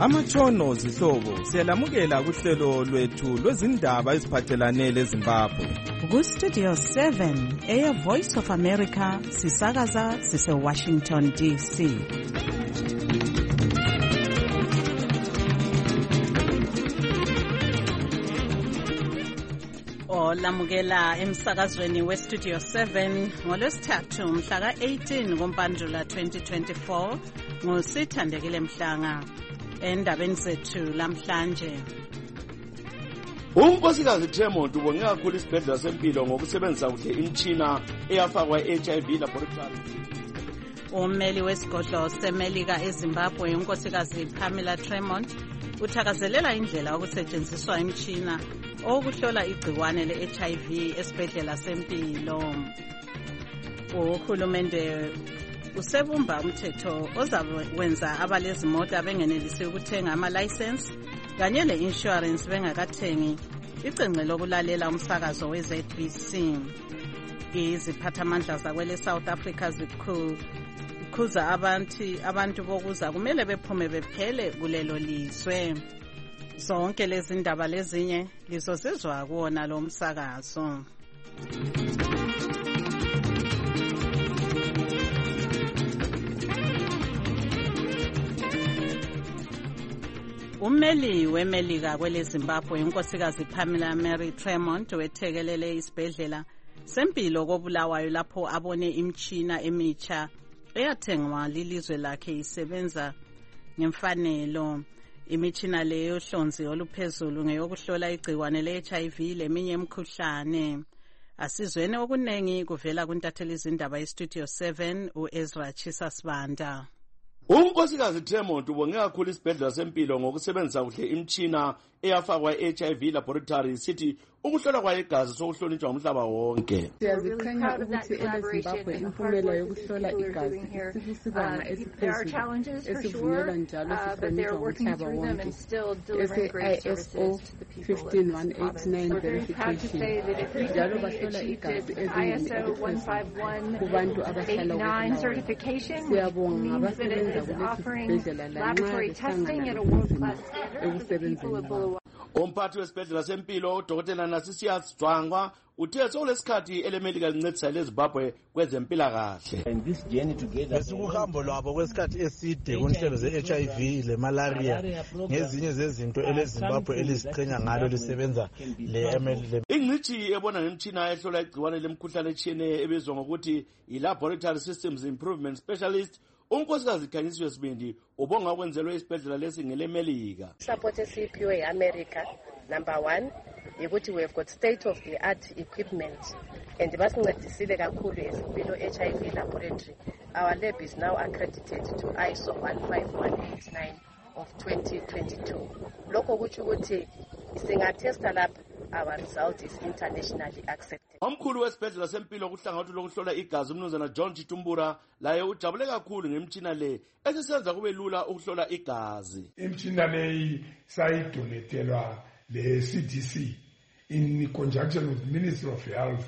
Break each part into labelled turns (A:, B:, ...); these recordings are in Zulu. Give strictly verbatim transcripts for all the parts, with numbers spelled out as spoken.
A: Amatshono zihlobo siyalamukela kuhlelo lwethu lwezindaba eziphathelane leZimbabwe.
B: Ku Studio seven eya Voice of America sisakaza sise Washington D C. Olamukela emsakazweni we Studio seven ngolwesithathu mhla ka eighteen kuMpandula twenty twenty-four ngosithandekile Mhlanga. Endabeni zethu lamhlanje,
C: unkosikazi Tremont ubonge kakhulu isibhedlela sempilo ngokusebenzisa kuhle imitshina eyafakwa i-H I V laboratory.
B: Ummeli wesigodlo seMelika eZimbabwe unkosikazi Pamela Tremont uthakazelela indlela okusetshenziswa imitshina okuhlola igciwane le-H I V esibhedlela sempilo. Uhulumende usebumba umthetho ozawenza abalezimota bengenelisi ukuthenga ama-license kanye le-insurance bengakathengi icengce lokulalela umsakazo we-Z B C. Iziphathamandla zakwele South Africa zikhuza abantu abantu bokuza kumele bephume bephele kulelo lizwe. Zonke lezi ndaba lezinye lizozizwa kuwona lo msakazo. Ummeli weMelika kwele Zimbabwe unkosikazi Pamela Mary Tremont wethekelele isibhedlela sempilo koBulawayo lapho abone imtshina emitsha eyathengwa lilizwe lakhe isebenza ngemfanelo. Imitshina leyo hlonzi oluphezulu ngeyokuhlola igciwane le-H I V leminye imikhuhlane. Asizweni okunengi kuvela kuntatheli izindaba ye-Studio seven uEzra Chisasibanda.
C: Unkosikazi Tremont ubonge kakhulu isibhedlela sempilo ngokusebenzisa kuhle imitshina eyafakwa i-H I V laboratory sithi ukuhlola kwayo igazi sokuhlonitshwa umhlaba wonke.
D: Siyaziqhenya ukuthi eleZimbabwe impumela yokuhlola igazi isibanga esiphezulu esivumela njalo sihlonitshwa umhlaba wonke ese-I S O fifteen one eighty-nine verification. Njalo bahlola igazi ezingeni eliphezulu kubantu abahlala kuBulawayo. Siyabonga abasebenza kulesi sibhedlela lanxa behlangana lobunzima ekusebenzeni.
C: Umphathi wesibhedlela sempilo uDokotela Nasisias Dwangwa uthe sokulesikhathi eleMelika lincedisa leZimbabwe kwezempilakahle.
E: Besikuhambo lwabo kwesikhathi eside kunhlelo ze-H I V le-malaria ngezinye zezinto eleZimbabwe eliziqhenya ngalo lisebenza le-M L.
C: Ingcitshi ebona ngemtshina ehlola igciwane lemkhuhlane etshiyeneyo ebizwa ngokuthi i-Laboratory Systems Improvement Specialist unkosikazi Khanyiswe Sibindi ubonga ukwenzelwe isibhedlela lesi ngeleMelika.
F: Support esiphiwe eAmerica number one ukuthi we have got state of the art equipment and basincedisile kakhulu esipilo H I V laboratory. Our lab is now accredited to I S O one five one eight nine of twenty twenty-two. Lokho kuthi ukuthi singatesta lapha our result is internationally accepted.
C: Omkhulu wesibhedlela sempilo kuhlangathu lokuhlola igazi umnumzana John Chitumbura laye ujabule kakhulu ngemtshina le esisenza kube lula ukuhlola igazi.
G: Imtshina leyi sayidonetelwa le C D C in conjunction with the Ministry of Health.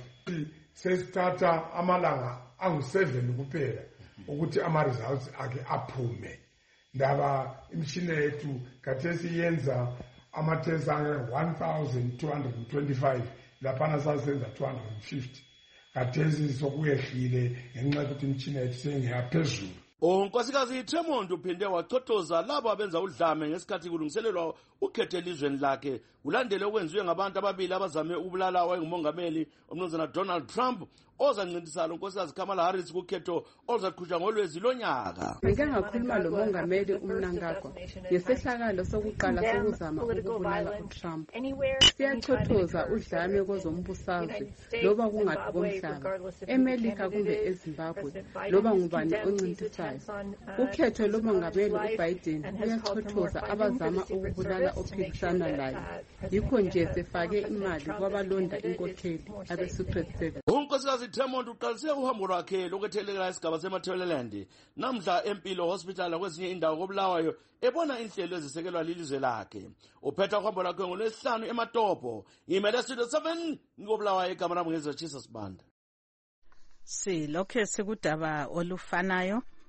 G: Sesithatha amalanga angu seven kuphela ukuthi ama results ake aphume. Ndaba imtshina yethu kathesi yenza amatests ange one thousand two hundred twenty-five laphana sasenza two hundred fifty. Kathesi sokuyehlile ngenxa yokuthi imtshina yethu sengeyaphezulu.
C: Unkosikazi Tremont uphinde wachothoza labo abenza udlame ngesikhathi kulungiselelwa ukhetho elizweni lakhe kulandele okwenziwe ngabantu ababili abazame ukubulala owayengumongameli umnumzana Donald Trump ozancintisana unkosikazi Kamala Harris kukhetho oluzakhutshwa ngolwezi lonyaka.
D: Ngike ngakhuluma lo mongameli uMnangagwa ngesehlakalo sokuqala sokuzama ukubulala uTrump. Siyachothoza udlame kwezombusazwe loba kungathi komhlaba eMelika kumbe eZimbabwe loba ngubani oncintisayo. Ukhetho lomongameli uBiden uyachothoza abazama ukubulala ophikisana laye. Yikho nje sefake imali kwabalonda inkokheli abe-Secret Service.
C: Unkosikazi Tremont uqalise uhambo lwakhe lokwethelela isigaba seMatheleland namhla empilo hospital kwezinye indawo koBulawayo ebona inhlelo ezisekelwa lilizwe lakhe. Uphetha uhambo lwakhe ngolwesihlanu eMatopo. Imele Studio seven ngoBulawayo igama lami ngeZra Chisasibanda.
B: Si lokho sikudaba olufanayo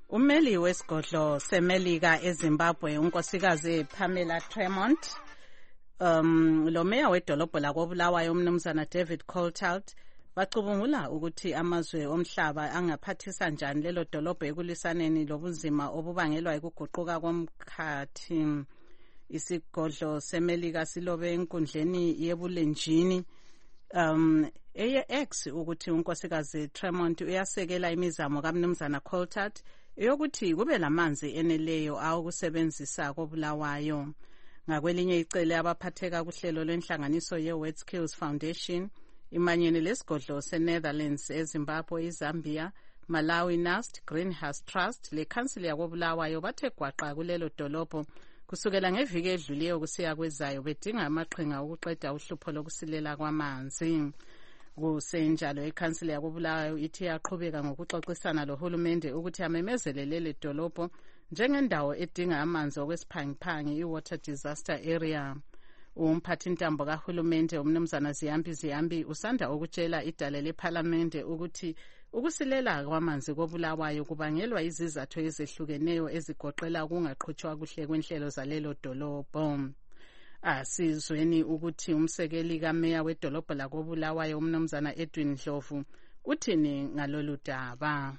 B: Ummeli wesigodlo seMelika eZimbabwe unkosikazi Pamela Tremont um lo meya wedolobho lakobulawayo umnumzana David Coulthard bacubungula ukuthi amazwe omhlaba angaphathisa njani lelo dolobho ekulisaneni lobunzima obubangelwa ukuguquka komkhathi. Isigodlo seMelika silobe enkundleni yebulenjini um eye-X ukuthi unkosikazi Tremont uyasekela imizamo kaMnumzana Coulthard eyokuthi kube lamanzi eneleyo awokusebenzisa kobulawayo. Ngakwelinye icele abaphatheka kuhlelo lwenhlanganiso ye-WorldSkills Foundation imanyene lesigodlo se-Netherlands eZimbabwe, iZambia, Malawi, Nast, Greenhouse Trust lekhansili yakobulawayo bathe gwaqa kulelo dolobho kusukela ngeviki edlulileyo kusiya kwezayo bedinga amaqhinga okuqeda uhlupho lokusilela kwamanzi. Kusenjalo ikhansili yakobulawayo ithi yaqhubeka ngokuxoxisana lohulumende ukuthi amemezele leli dolobho njengendawo edinga amanzi okwesiphangiphangi i-water disaster area. Umphathintambo kahulumende umnumzana Ziyambi Ziyambi usanda ukutshela idale lephalamende ukuthi ukusilela kwamanzi kobulawayo kubangelwa izizathu ezehlukeneyo ezigoqela ukungaqhutshwa kuhle kwenhlelo zalelo dolobho. Asizweni ukuthi umsekeli kameya wedolobho lakobulawayo umnumzana Edwin Ndlovu uthini ngalolu daba.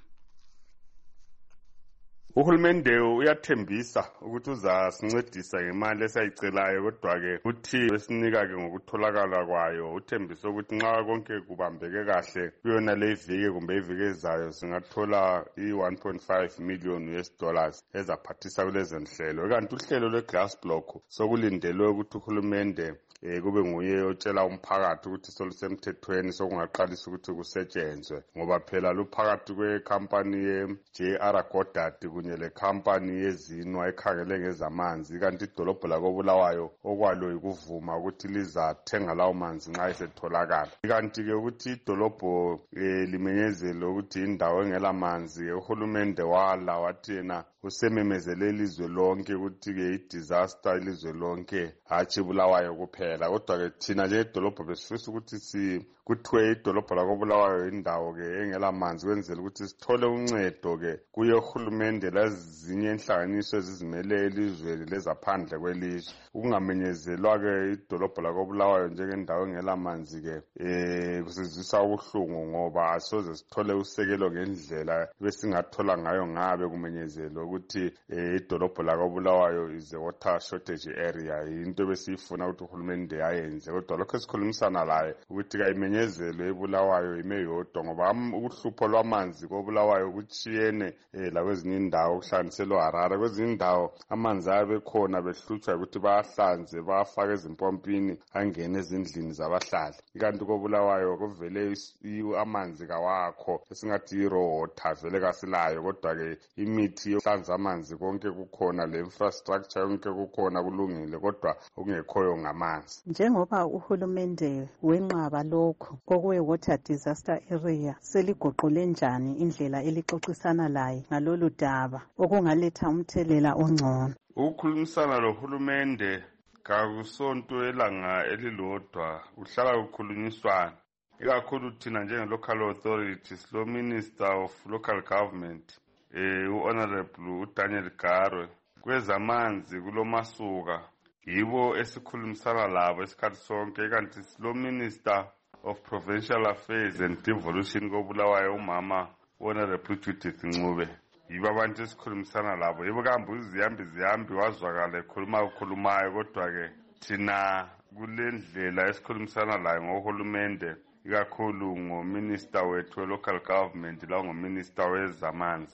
H: Uhulumende uyathembisa ukuthi uzasincedisa ngemali esayicelayo, kodwa-ke uthi esinika-ke ngokutholakala kwayo uthembisa ukuthi nxa konke kubambeke kahle kuyona le viki kumbe iviki ezayo singathola i-one point five million U S dollars ezaphathisa kulezi nhlelo. Kanti uhlelo lwe-glass block sokulindelwe ukuthi uhulumende eh kube nguye otshela umphakathi ukuthi solusemthethweni sokungaqalisa ukuthi kusetshenzwe, ngoba phela luphakathi kwekhampani ye-J R Goddard kunye lekhampani yezinwa ekhangele ngezamanzi, kanti idolobho lakobulawayo okwalo ikuvuma ukuthi lizathenga lawo manzi nxa esetholakala. Kanti-ke ukuthi idolobho eh, limenyezele ukuthi indawo engela manzi, uhulumende wala wathi yena usememezele ilizwe lonke ukuthi-ke i-disaster ilizwe lonke hatshi Bulawayo kuphela. Kodwa-ke thina nje idolobho besifisa ukuthi si kuthiwe idolobho lakobulawayo indawo-ke engela manzi kwenzela ukuthi sithole uncedo-ke kuye uhulumende lezinye inhlanganiso ezizimele elizweni lezaphandle kwelizwe. Ukungamenyezelwa-ke idolobho lakobulawayo njengendawo engela manzi-ke eh kusizwisa ubuhlungu, ngoba asoze sithole usekelo ngendlela besingathola ngayo ngabe kumenyezelwe ukuthi idolobho lakobulawayo is a water shortage area, into besifuna ukuthi uhulumende ayenze. Kodwa lokho esikhulumisana laye ukuthi kayimenyezelwe ebulawayo ime yodwa, ngoba uhlupho lwamanzi kobulawayo kuchiyene lakwezinye indawo kuhlanganiselwa Harare. Kwezinye indawo amanzi abe khona behlutshwa ukuthi bayahlanze bafake ezimpompini angene ezindlini zabahlali, kanti kobulawayo kuvele amanzi kawakho esingathi i-raw water vele kasilayo. Kodwa-ke imithi yokuhlanza amanzi konke kukhona, le infrastructure yonke kukhona, kulungile, kodwa okungekhoyo ngamanzi.
B: Njengoba uhulumende wenqaba lokho kokuwe water disaster area, seliguqule njani indlela elixoxisana laye ngalolu daba okungaletha umthelela ongcono?
H: Ukukhulumisana lohulumende kakusonto elanga elilodwa, kuhlala kukhulunyiswana, ikakhulu thina njenge-local authorities. Lo minister of local government eh u-Honorable uDaniel Garwe kwezamanzi kulomasuka yibo esikhulumisana labo esikhathi sonke, kanti lo minister of provincial affairs and devolution kobulawayo umama Honorable Judith Ncube yibo abantu esikhulumisana labo. Yibo kambe uziyambi ziyambi wazwakala ekhuluma ukhulumayo, kodwa-ke thina kule ndlela esikhulumisana layo ngohulumende, ikakhulu ngominister wethu we-local government la ngominister wezamanzi.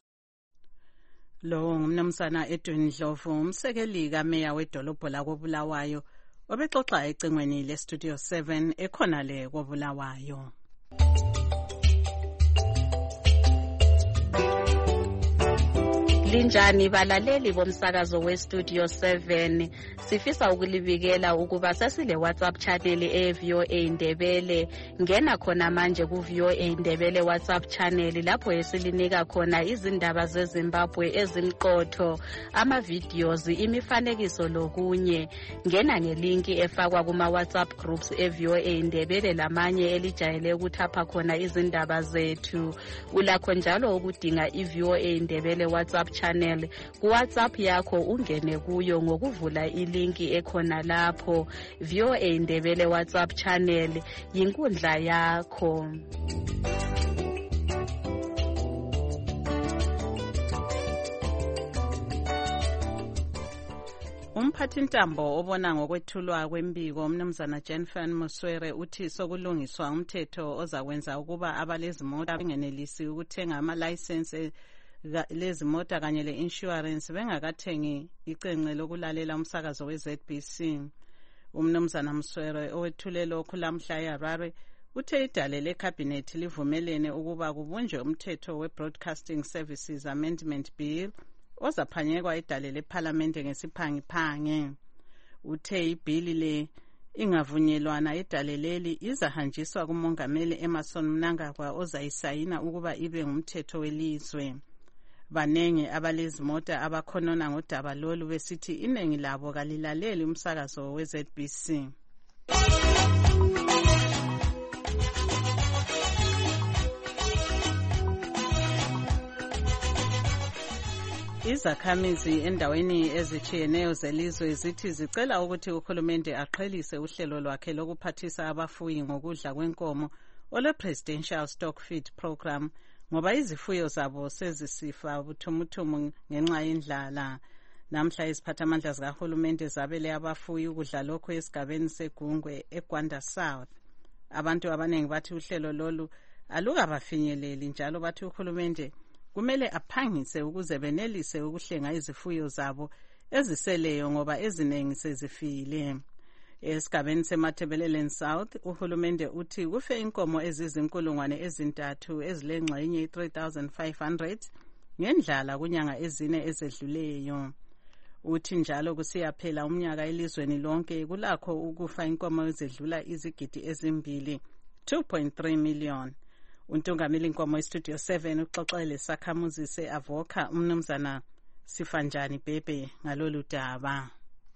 B: Lo ngumnumzana Edwin Ndlovu, umsekeli kameya wedolobho lakobulawayo, obexoxa ecingweni le-Studio seven ekhona le kobulawayo.
I: Linjani balaleli bomsakazo weStudio seven, sifisa ukulibikela ukuba sesile WhatsApp channel e-V O A Ndebele. Ngena khona manje ku-V O A Ndebele WhatsApp channel lapho esilinika khona izindaba zeZimbabwe ezimqotho, ama-videos, imifanekiso lokunye. Ngena ngelinki efakwa kuma-WhatsApp groups e-V O A Ndebele lamanye elijayele ukuthapha khona izindaba zethu. Ulakho njalo ukudinga i-V O A Ndebele WhatsApp channel ku WhatsApp yakho, ungene kuyo ngokuvula ilinki ekhona lapho. V O A Ndebele WhatsApp channel yinkundla yakho.
B: Umphathintambo obona ngokwethulwa kwembiko umnumzana Jennifer Muswere uthi sokulungiswa umthetho ozakwenza ukuba abalezimota bengenelisi ukuthenga ama-license lezimota kanye le-insurance bengakathengi icenge lokulalela umsakazo we-Z B C. Umnumzana Muswere owethule lokhu lamhla eHarare uthe idale lekhabhinethi livumelene ukuba kubunjwe umthetho we-Broadcasting Services Amendment Bill ozaphanyekwa idale lephalamende ngesiphangiphange. Uthe ibhili le ingavunyelwana idale leli izahanjiswa kumongameli Emmerson Mnangagwa ozayisayina ukuba ibe ngumthetho welizwe. Banenge abalezimota abakhonona ngodaba lolu besithi inengi labo kalilaleli umsakazo we-Z B C. Izakhamizi endaweni ezitshiyeneyo zelizwe zithi zicela ukuthi uhulumende aqhelise uhlelo lwakhe lokuphathisa abafuyi ngokudla kwenkomo ole Presidential Stock Feed Program ngoba izifuyo zabo sezisifa buthumuthumu ngenxa yendlala. Namhla iziphathamandla zikahulumende zabele abafuyi ukudla lokho esigabeni seGungwe eGwanda South. Abantu abanengi bathi uhlelo lolu alukabafinyeleli njalo bathi uhulumende kumele aphangise ukuze benelise ukuhlenga izifuyo zabo eziseleyo ngoba ezinengi sezifile. Esigabeni seMatabeleland South uhulumende uthi kufe inkomo ezizinkulungwane ezintathu ezilengxenye three thousand five hundred ngendlala kunyanga ezine ezedluleyo. Uthi njalo kusiyaphela umnyaka elizweni lonke kulakho ukufa inkomo ezedlula izigidi ezimbili two point three million. Untungameli inkomo eStudio seven uxoxele sakhamuzi se-Avoca umnumzana Sifanjani Bhebhe ngalolu daba.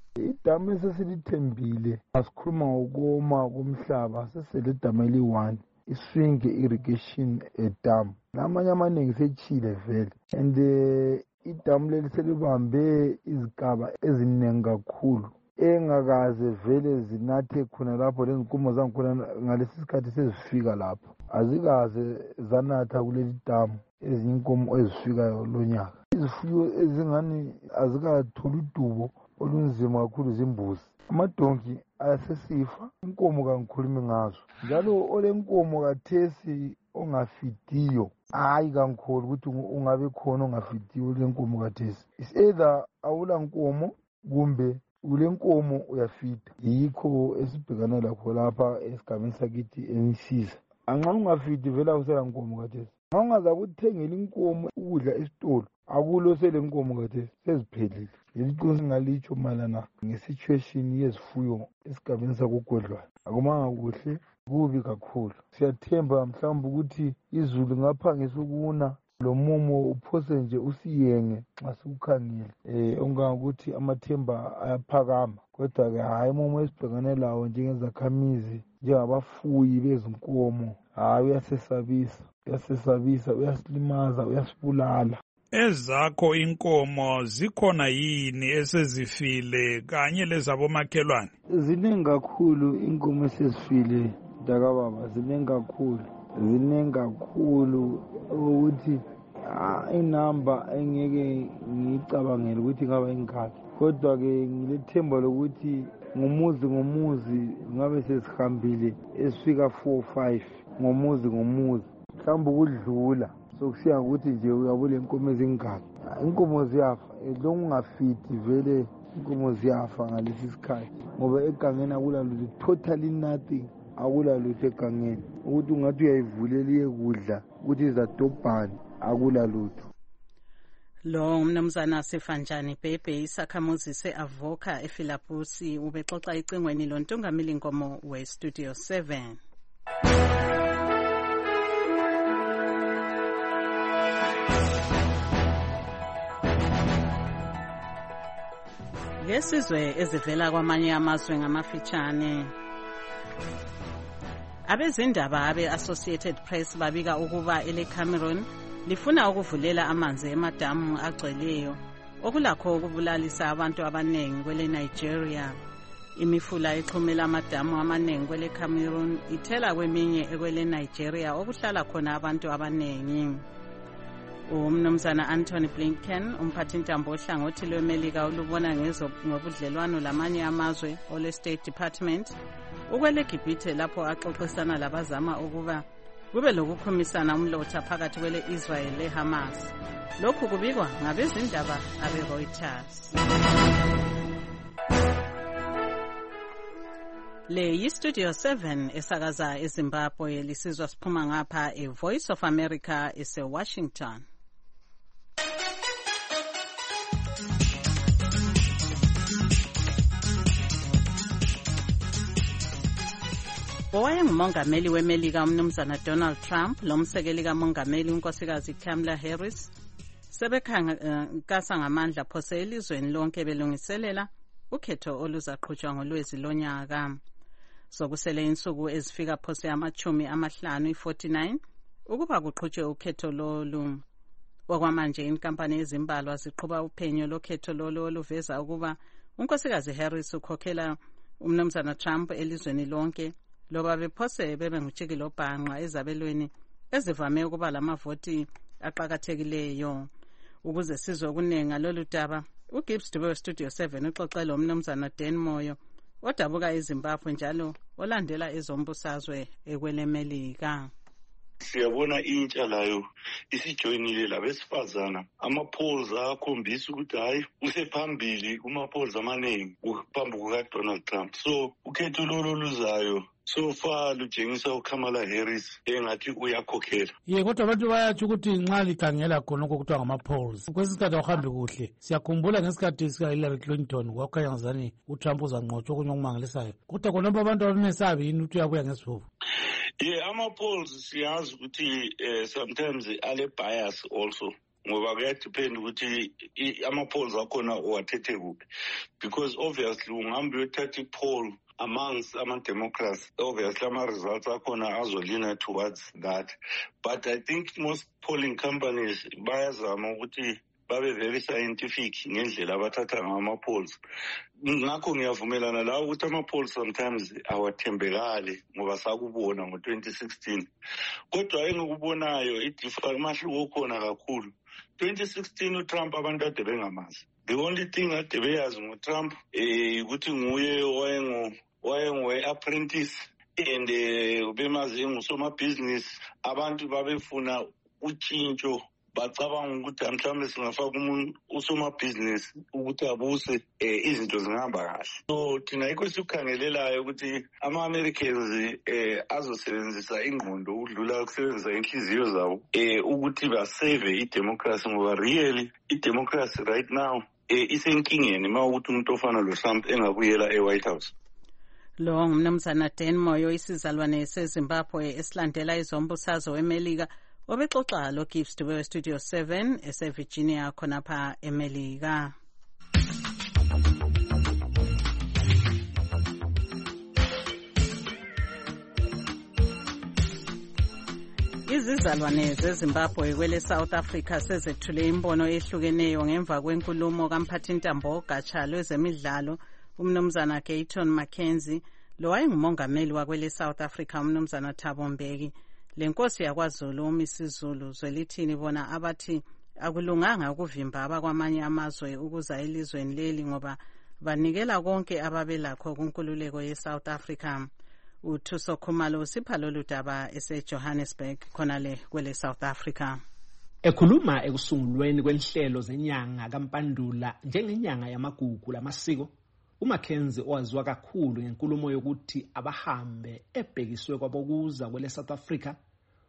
J: Idamu esesilithembile asikhuluma ngokoma komhlaba sesele idamu eli-one iswinge irrigation edamu namanye amaningi sechile vele and uh, idamu leli selibambe izigaba eziningi kakhulu engakaze vele zinathe khona lapho lezinkomo zangikhona ngalesi sikhathi sezifika lapho azikaze zanatha kuleli damu ezinye inkomo ezifikayo lonyaka. Izifuyo ezingani azikatholi udubo olunzima kakhulu zimbuzi, amadonki ayasesifa, inkomo kangikhulumi ngazo njalo olenkomo kathesi ongafidiyo hayi kangikhulu ukuthi ungabe khona ongafidiyo lenkomo kathesi. Is either awula nkomo kumbe ulenkomo uyafida. Yikho esibhekana lakho lapha esigabeni sakithi eNsiza. Anxa ungafidi vele awusela nkomo kathesi. Nxa ungaza kuthengela inkomo ukudla esitolo akulo sele nkomo kathesi seziphelile. Yeliqiniso ngalitsho malana ngesituation yezifuyo esigabeni sakoGodlwane. Akumanga kuhle, kubi kakhulu. Siyathemba mhlawumbe ukuthi izulu ngaphangisa ukuna lo mumo uphose nje usiyenge nxa sikukhangile. Eh ongangokuthi amathemba ayaphakama kodwa ke hayi mumo esibhekane lawo njengezakhamizi njengabafuyi bezinkomo hayi uyasesabisa uyasesabisa uyasilimaza uyasibulala.
K: Ezakho inkomo zikhona yini esezifile kanye lezabomakhelwane?
J: Ziningi kakhulu inkomo esezifile ndakababa, ziningi kakhulu ziningi kakhulu ukuthi inamba engeke ngicabangele ukuthi ngaba ingakhi, kodwa ke ngilethemba lokuthi ngomuzi ngomuzi ngabe sesihambile esifika four five ngomuzi ngomuzi mhlawumbe ukudlula sokusiya ukuthi nje uyabule inkomo ezingaki. Inkomo ziyafa lo ungafiti vele inkomo ziyafa ngalesi sikhathi ngoba egangeni akula lutho, totally nothing, akula lutho egangeni ukuthi ungathi uyayivulela iye kudla ukuthi izadobhani akula lutho.
B: Lo mnumzana Sifanjani Bhebhe isakhamuzi se-Avoca ePhilaphusi ubexoxa icingweni lontungameli nkomo we-Studio seven. Lesizwe ezivela kwamanye amazwe ngamafitshane. Abezindaba abe-Associated Press babika ukuba ele Cameroon lifuna ukuvulela amanzi emadamu agcweleyo okulakho ukubulalisa abantu abanengi kwele Nigeria. Imifula exhumela amadamu amanengi kwele Cameroon ithela kweminye ekwele Nigeria okuhlala khona abantu abanengi. Umnumzana Anthony Blinken umphathintambo ohlangothi lweMelika olubona ngobudlelwano lamanye amazwe ole State Department ukwele Gibhithe lapho axoxisana labazama ukuba kube lokukhumisana umlotha phakathi kwele Israel le Hamas. Lokhu kubikwa ngabezindaba abe Reuters. Le yi-Studio seven esakaza eZimbabwe lisizwa siphuma ngapha e-Voice of America ese-Washington. Owayengumongameli weMelika umnumzana Donald Trump lomsekeli kamongameli unkosikazi Kamala Harris sebekhankasa ngamandla phose elizweni lonke belungiselela ukhetho oluzaqhutshwa ngolwezi lonyaka. Sokusele insuku ezifika phose amachumi amahlanu i-forty-nine ukuba kuqhutshwe ukhetho lolu. Okwamanje inkampani ezimbalwa ziqhuba uphenyo lokhetho lolu oluveza ukuba unkosikazi Harris ukhokhela umnumzana Trump elizweni lonke loba bephose bebe ngutshikilo obhanqa ezabelweni ezivame ukuba lamavoti aqhakathekileyo. Ukuze sizwe okunenga lolu daba uGibbs Dube Studio seven uxoxela umnumzana Dan Moyo odabuka eZimbabwe njalo olandela ezombusazwe ekwele Melika.
L: Siyabona intsha layo isijoyinile labesifazana ama-polls akhombisa ukuthi hayi usephambili kuma-polls amaningi phambi kuka-Donald Trump. So ukhetho lolo luzayo so far lutshengisa uKamala Harris engathi uyakhokhela.
M: Ye kodwa abantu bayathi ukuthi nxa likhangela khona okuthiwa ngama-polls kwesikhathi awuhambi kuhle. Siyakhumbula ngesikhathi sika-Hillary Clinton kwakukhanya ngazani uTrump uzanqotshwa okunye okumangalisayo. Kodwa khonapho abantu abamesabi yini ukuthi uyabuya ngesifuba.
L: Yeah, ama-polls siyazi ukuthi uh, sometimes ale bias also ngoba kuyadepend ukuthi ama-polls akhona uwathethe kuphi, because obviously ungahambe uyothatha i-poll amongst ama-Democrats, obviously ama-results akhona azolina towards that. But I think most polling companies bayazama ukuthi babe very scientific ngendlela abathatha ngama-polls. Ngakho ngiyavumelana la ukuthi ama-polls sometimes awathembekali ngoba sakubona ngo-twenty sixteen. Kodwa engikubonayo umahluko okhona kakhulu. twenty sixteen uTrump abantu ade bengamazi. The only thing ade beyazi ngoTrump eh ukuthi nguye wayengu wayengu-apprentice and bemazi ngusomabhizinisi. Abantu babefuna utshintsho bacabanga ukuthi mhlawumbe singafaka umuntu usomabhizinisi ukuthi abuse izinto zingahamba kahle. So thina yikho sikukhangelelayo ukuthi ama-Americans eh azosebenzisa ingqondo ukudlula ukusebenzisa inhliziyo zabo eh ukuthi basave i-democracy ngoba really i-democracy right now eh isenkingeni uma ukuthi umuntu ofana lo Trump engabuyela e-White House.
B: Lo ngumnumzana Dan Moyo isizalwane seZimbabwe esilandela izombusazwe weMelika obexoxa lo Gibbs Dube Studio seven ese-Virginia khonapha eMelika. Izizalwane zeZimbabwe kwele South Africa sezethule imbono ehlukeneyo ngemva kwenkulumo kamphathintambo ogatsha lwezemidlalo umnumzana Gayton Mackenzie lo wayengumongameli wakwele South Africa umnumzana Thabo Mbeki. Lenkosi yakwaZulu uMisizulu Zwelithini bona abathi akulunganga ukuvimba abakwamanye amazwe ukuza elizweni leli ngoba banikela konke ababelakho kunkululeko ye-South Africa. UThuso Khumalo sipha lolu daba ese-Johannesburg khonale kwele South Africa.
N: Ekhuluma ekusungulweni kwenhlelo zenyanga kaMpandula njengenyanga yamagugu lamasiko, uMackenzie owaziwa kakhulu ngenkulumo yokuthi abahambe ebhekiswe kwabokuza kwele South Africa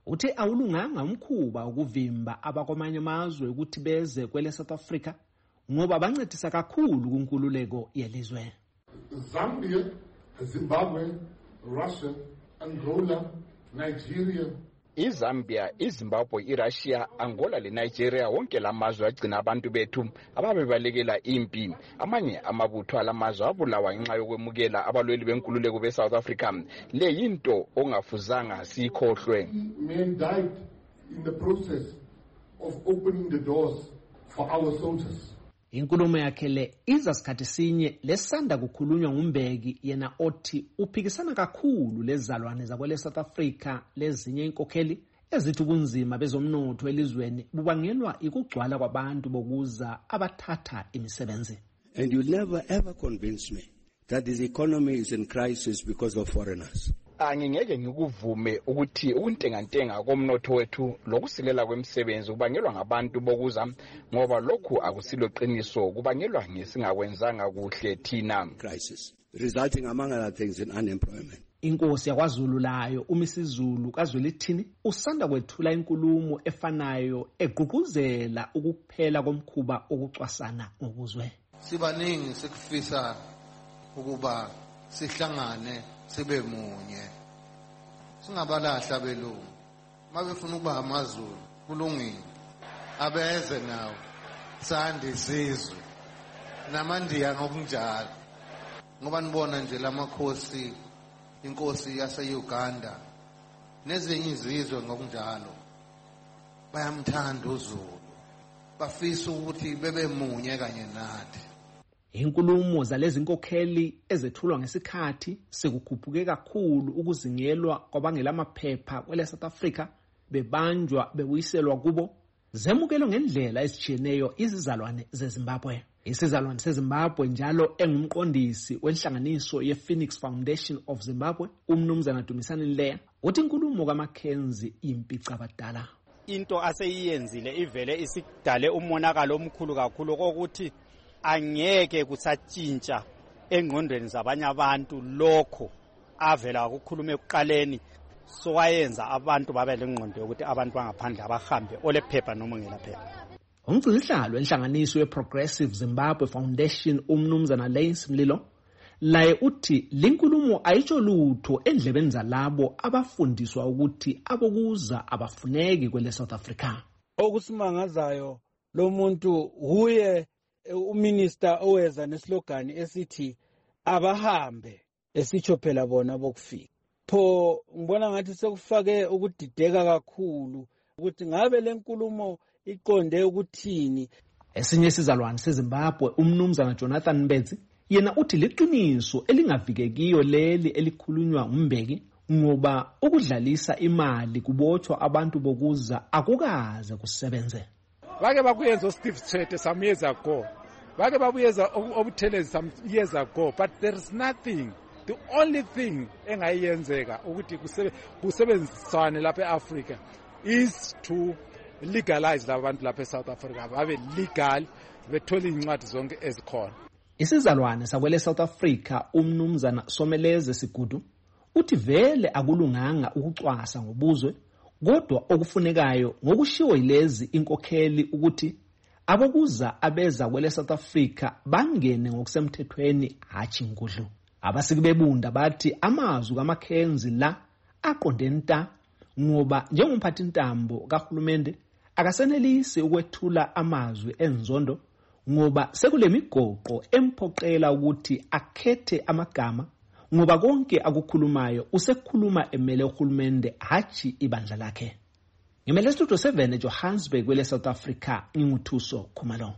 N: uthi awulunganga umkhuba ukuvimba abakwamanye amazwe ukuthi beze kwele South Africa ngoba bancedisa kakhulu kunkululeko yelizwe.
G: Zambia, Zimbabwe, Russia, Angola, Nigeria.
O: iZambia, iZimbabwe, iRussia, Angola leNigeria wonke lamazwe agcina abantu bethu ababebalekela impi. Amanye amabutho alamazwe abulawa ngenxa yokwemukela abalweli benkululeko beSouth Africa. Le yinto ongafuzanga sikhohlwe.
G: Men died in the process of opening the doors for our soldiers.
N: Inkulumo yakhe le iza sikhathi sinye lesanda kukhulunywa nguMbeki yena othi uphikisana kakhulu lezalwane zakwele South Africa lezinye inkokheli ezithi ubunzima bezomnotho elizweni bubangelwa ikugcwala kwabantu bokuza abathatha imisebenzi.
P: And you'll never ever convince me that this economy is in crisis because of foreigners.
O: Angingeke ngikuvume ukuthi ukuntengantenga komnotho wethu lokusilela kwemisebenzi kubangelwa ngabantu bokuza ngoba lokhu akusilo qiniso kubangelwa ngesingakwenzanga kuhle thina.
P: Crisis resulting among other things in unemployment.
N: Inkosi yakwaZulu layo uMisizulu kaZwelithini usanda kwethula inkulumo efanayo egqugquzela ukuphela komkhuba okucwasana ngobuzwe.
Q: Sibaningi sikufisa ukuba sihlangane sibe munye singabalahla belungu mabefuna ukuba amaZulu kulungile abeze nawo sandi sizwe namandiya ngokunjalo ngoba nibona nje lamakhosi inkosi yase-Uganda nezinye izizwe ngokunjalo bayamthanda uZulu bafisa ukuthi bebe munye kanye nathi.
N: Inkulumo zalezi nkokheli ezethulwa ngesikhathi sekukhuphuke kakhulu ukuzingelwa kwabangela amaphepha kwele South Africa bebanjwa bebuyiselwa kubo zemukelwe ngendlela ezijiyeneyo izizalwane zeZimbabwe. Isizalwane seZimbabwe njalo engumqondisi wenhlanganiso ye-Phoenix Foundation of Zimbabwe umnumzana Dumisani Leya uthi inkulumo kaMackenzie impica abadala.
R: Into aseyiyenzile ivele isidale umonakalo omkhulu kakhulu kokuthi angeke kusatshintsha engqondweni zabanye abantu lokho avela ukukhuluma ekuqaleni sowayenza abantu babe lengqondo ukuthi abantu bangaphandle abahambe olephepha noma ngela phepha.
N: Umgcinisihlalo wenhlanganiso ye-Progressive Zimbabwe Foundation umnumzana Lance Mlilo laye uthi linkulumo ayitsho lutho endlebeni zalabo abafundiswa ukuthi abokuza abafuneki kwele South Africa.
S: Okusimangazayo lo muntu huye uminister oweza neslogan esithi abahambe esitsho phela bona bokufika. Pho ngibona ngathi sekufake ukudideka kakhulu ukuthi ngabe lenkulumo iqonde ukuthini.
N: Esinye isizalwane seZimbabwe umnumzana Jonathan Mbezi yena uthi liqiniso elingavikekiyo leli elikhulunywa nguMbeki ngoba ukudlalisa imali kubotshwa abantu bokuza akukaze kusebenze.
T: Bake bakuyenza Steve Tshete some years ago. Bake babuyeza obuthelezi some years ago, but there is nothing. The only thing engayenzeka ukuthi kusebenziswane lapha eAfrica is to legalize labantu lapha eSouth Africa babe legal bethola incwadi zonke ezikhona.
N: Isizalwane sakwele South Africa umnumzana Someleze Sigudu uthi vele akulunganga ukucwasa ngobuzwe kodwa okufunekayo ngokushiwo yilezi inkokheli ukuthi abokuza abeza kwele South Africa bangene ngokusemthethweni hathi inkudlu. Abasiki bebunda bathi amazwi kaMackenzie la aqonde nta ngoba njengomphathi intambo kahulumende akasenelisi ukwethula amazwi enzondo ngoba sekulemigoqo emphoqela ukuthi akhethe amagama ngoba konke akukhulumayo usekukhuluma emele uhulumende hathi ibandla lakhe. Ngimele Studio seven eJohannesburg kwele South Africa nginguthuso Khumalo.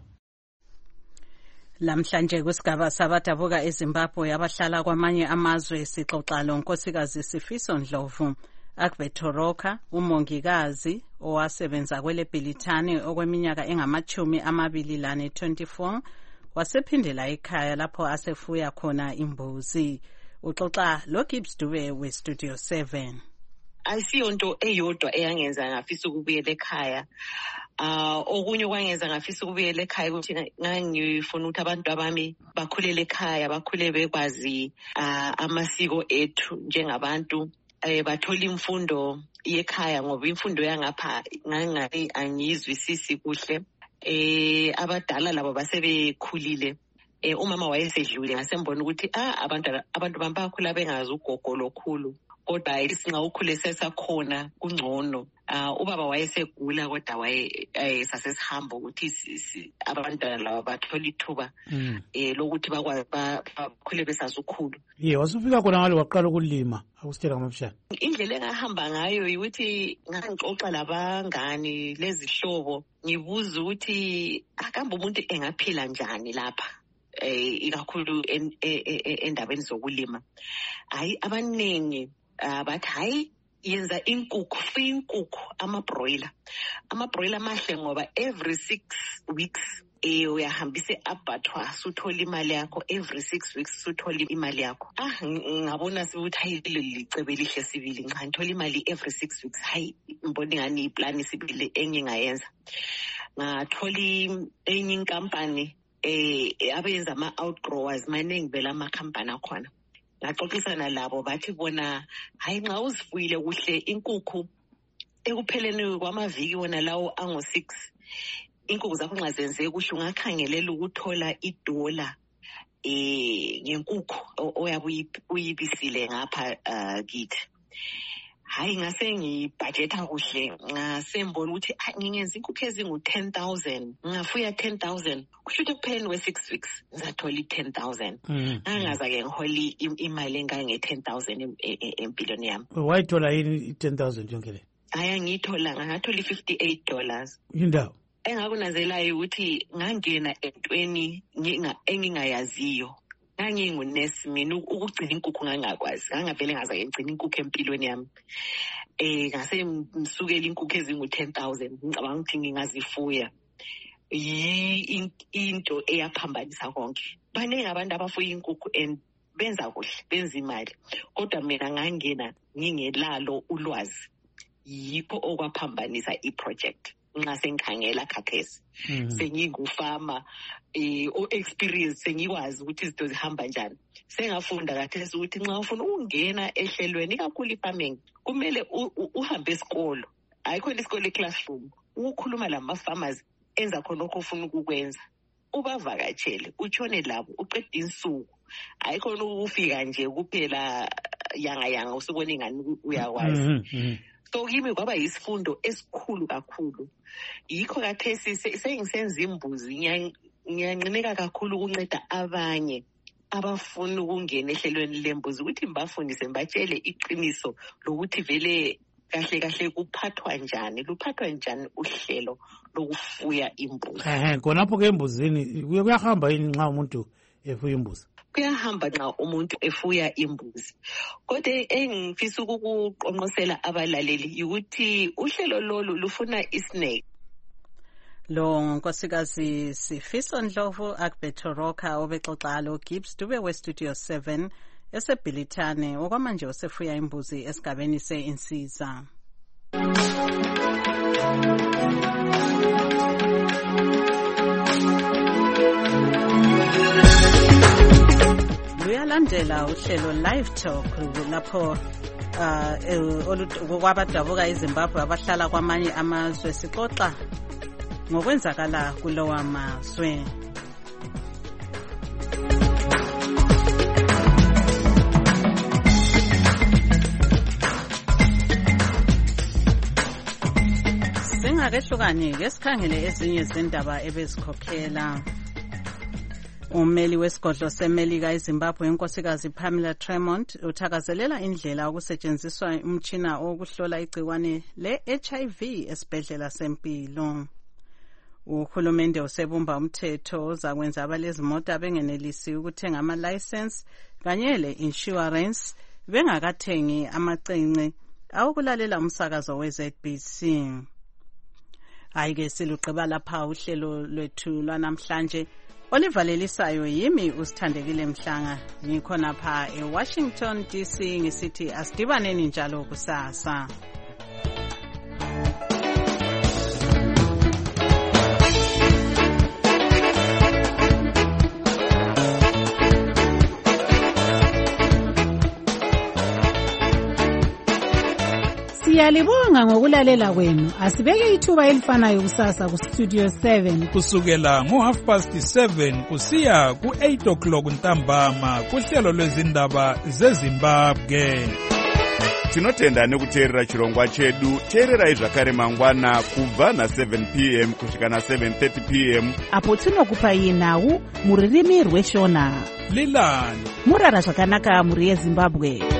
B: Lamhlanje kwisigaba sabadabuka eZimbabwe abahlala kwamanye amazwe sixoxa lo nkosikazi Sifiso Ndlovu Akbethoroka umongikazi owasebenza kwele Bhilithani okweminyaka engamachumi amabili lane twenty-four wasephindela ekhaya lapho asefuya khona imbuzi. Uxoxa lo Gibbs Dube we Studio seven.
U: Ayisiyonto eyodwa eyangenza ngafisa ukubuyela ekhaya. Ah okunye kwangenza ngafisa ukubuyela ekhaya ukuthi ngangifuna ukuthi abantu abami bakhulele ekhaya bakhule bekwazi amasiko ethu njengabantu eh bathola imfundo yekhaya ngoba imfundo yangapha ngangani angizwisisi kuhle. Eh abadala labo basebekhulile. Eh umama wayesedlule ngasembona ukuthi ah abantu abantu bakhula bengazi ugogo lokhulu. Kodwa isinga ukhule sesakhona kungcono. Uh, ubaba wayesegula kodwa waye sasesihamba ukuthi abantwana laba bathola ithuba mm. eh lokuthi bakwazi bakhule besazi ukhulu.
M: Ye wasufika khona ngalo waqala ukulima akusitshela ngamafishane.
U: Indlela engahamba ngayo ukuthi ngangixoxa labangani lezihlobo ngibuza ukuthi akamba umuntu engaphila njani lapha. Eh ikakhulu endabeni zokulima. Hayi abaningi bathi hayi yenza inkukhu free inkukhu ama-broiler ama-broiler mahle ngoba every six weeks eh uyahambise abatwa suthola imali yakho every six weeks suthola imali yakho. Ah ngabona sibuthi hayile licebe lihle sibili ncha ngithola imali every six weeks hayi ngibona ngani iplan sibili engingayenza. Ngathola enye inkampani eh abenza ama-outgrowers maningi vela ama-company akhona. Ngaxoxisana labo bathi bona hayi nxa uzifuyile kuhle inkukhu ekupheleni kwamaviki wona lawo ango six inkukhu zakho nxa zenze kuhle ungakhangelela ukuthola idola eh ngenkukhu oyabe uyibisile ngapha kithi. Hayi ngase ngibudgeta kuhle ngasembona ukuthi ngingenza inkukhu ezingu ten thousand ngafuya ten thousand kusho ukuthi kupheleni we six weeks ngizathola i ten thousand. Angaza ke ngiholi imali engange ten thousand empilweni yami.
M: Wayithola yini i ten thousand yonke le?
U: Aya ngithola ngathola fifty-eight dollars.
M: Indawo
U: engakunazelayo ukuthi ngangena entweni engingayaziyo. Ngangingunesi mina ukugcina inkukhu ngangakwazi ngangavele ngaza ngigcina inkukhu empilweni yami. Eh ngase msukela inkukhu ezingu ten thousand ngicabanga ukuthi ngingazifuya. Yi into eyaphambanisa konke. Baningi abantu abafuya inkukhu and benza kuhle benza imali kodwa mina ngangena ngingelalo ulwazi. Yikho okwaphambanisa iproject. Nxa sengikhangela khathesi sengingufama eh o experience sengikwazi ukuthi izinto zihamba kanjani. Sengafunda khathesi ukuthi nxa ufuna ukungena ehlelweni kakhulu farming kumele uhambe esikolo. Ayikho isikole classroom ukukhuluma lama farmers enza khona lokho ufuna ukukwenza. Ubavakatshele utshone labo uqeda insuku. Ayikho ukufika nje kuphela yanga yanga usubona ingani uyakwazi. So kimi kwaba yisifundo esikhulu kakhulu. Yikho kathesi sengisenza imbuzi ngiyanqineka kakhulu ukunceda abanye abafuna ukungena ehlelweni lembuzi ukuthi ngibafundise ngibatshele iqiniso lokuthi vele kahle kahle kuphathwa njani luphathwa njani uhlelo lokufuya imbuzi.
M: Eh khonapho ke embuzini kuyahamba yini nxa umuntu efuya imbuzi?
U: Kuyahamba nxa umuntu efuya imbuzi. Kodwa engifisa ukuqonqosela abalaleli ukuthi uhlelo lolu lufuna isineke.
B: Lo nkosikazi Sifiso Ndlovu Akbethoroka obexoxa lo Gibbs Dube we Studio seven esebhilithane okwamanje osefuya imbuzi esigabeni seinsiza. Luyalandela uhlelo Live Talk lapho uh okwabadabuka eZimbabwe abahlala kwamanye amazwe sixoxa ngokwenzakala kulowa amazwe. Singakehlukani ke sikhangele ezinye izindaba ebezikhokhela. Ummeli wesigodlo seMelika eZimbabwe inkosikazi Pamela Tremont uthakazelela indlela okusetshenziswa umtshina okuhlola igciwane le-H I V esibhedlela sempilo. Uhulumende usebumba umthetho ozakwenza abalezimota bengenelisi ukuthenga ama-license kanye le-insurance bengakathengi amacence awokulalela umsakazo we-Z B C. Ayike siluqeba lapha uhlelo lwethu lwanamhlanje. Oliver Lelisayo yimi usithandekile Mhlanga ngikhona pha eWashington D C ngisithi asidibaneni njalo kusasa.
A: Siyalibonga ngokulalela kwenu. Asibeke ithuba elifanayo kusasa ku Studio seven
K: kusukela ngo half past seven kusiya ku eight o'clock ntambama kuhlelo lwezindaba zeZimbabwe.
V: Tinotenda nekuteerera chirongwa chedu. Teererai zvakare mangwana kubva na seven p m kusvika na seven thirty p m
A: apo tinokupai nhau muririmi rweshona.
K: Lilani
A: murara zvakanaka muri yeZimbabwe.